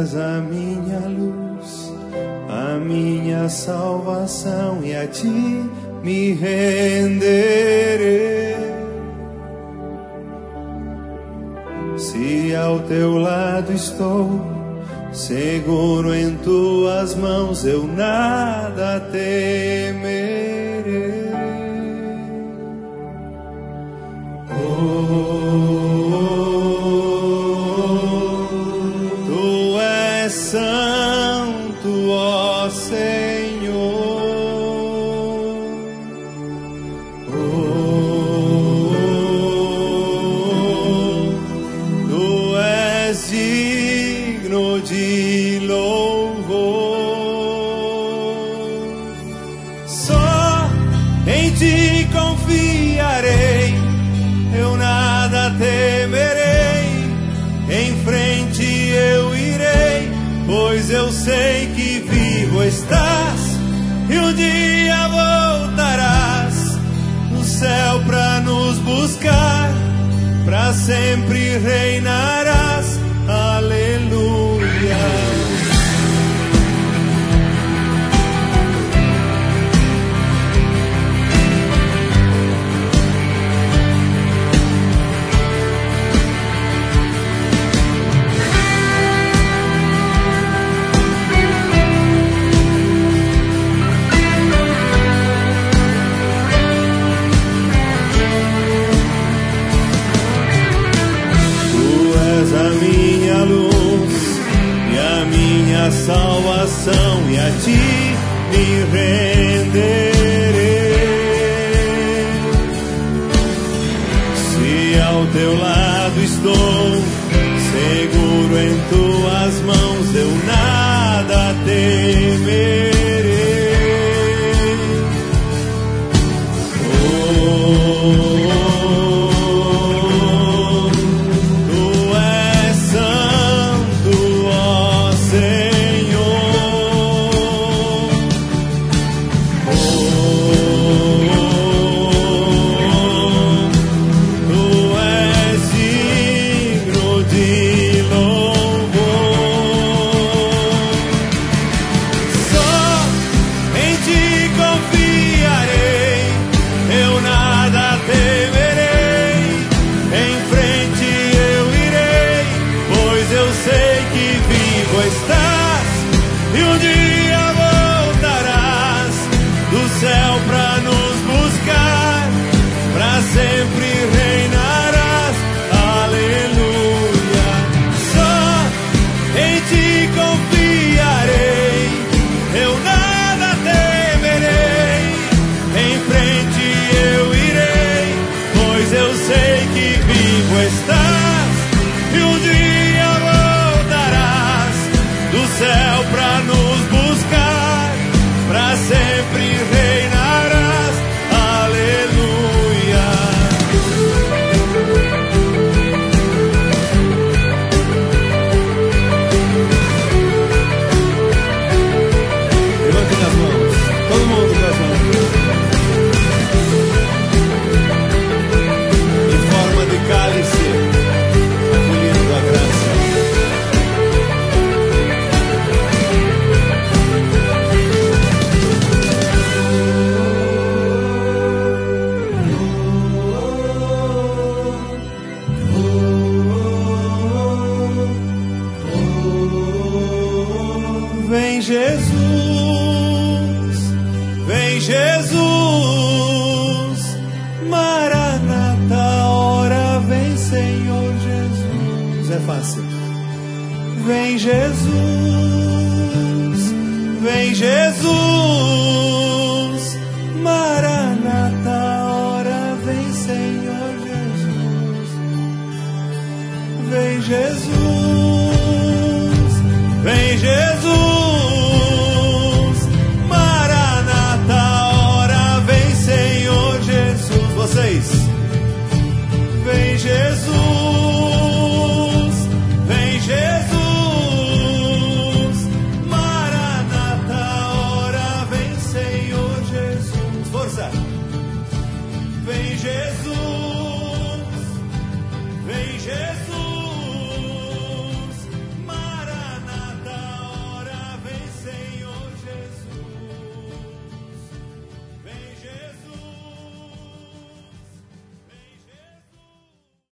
és a minha luz, a minha salvação, e a ti me renderei. Se ao teu lado estou, seguro em tuas mãos, eu nada temerei. Tu és santo, ó Senhor. Tu és digno de louvor. Só em ti confiarei, eu nada temerei. Em frente eu irei, pois eu sei que vivo estás e um dia voltarás no céu pra nos buscar, pra sempre reinarás. Aleluia. A minha luz e a minha salvação, e a ti me renderei. Se ao teu lado estou, seguro em tuas mãos, eu nada temerei. Sempre reinarás, aleluia. Só em ti confiarei, eu nada temerei. Em frente eu irei, pois eu sei que vivo estás e um dia voltarás do céu pra nos buscar, pra sempre reinarás, aleluia. Levantem as mãos, todo mundo com as mãos em forma de cálice, acolhendo a graça. Vem Jesus, vem Jesus, Maranata, ora vem Senhor Jesus. É fácil. Vem Jesus, vem Jesus, Maranata, ora vem Senhor Jesus. Vem Jesus, vem Jesus. Vocês, vem Jesus, vem Jesus, Maranata, ora vem Senhor Jesus. Força, vem Jesus.